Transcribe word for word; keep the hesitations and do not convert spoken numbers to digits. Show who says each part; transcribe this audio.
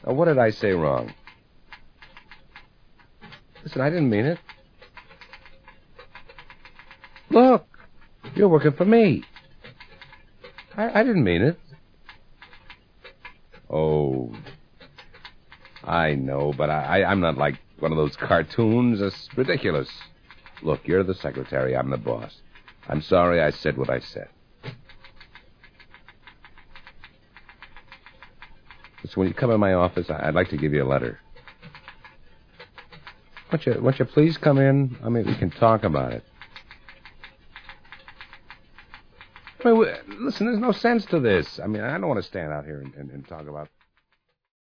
Speaker 1: Now, what did I say wrong? Listen, I didn't mean it. Look, you're working for me. I, I didn't mean it. Oh, I know, but I, I, I'm not like one of those cartoons. It's ridiculous. Look, you're the secretary. I'm the boss. I'm sorry I said what I said. So when you come in my office, I'd like to give you a letter. Won't you, won't you please come in? I mean, we can talk about it. I mean, listen, there's no sense to this. I mean, I don't want to stand out here and, and, and talk about...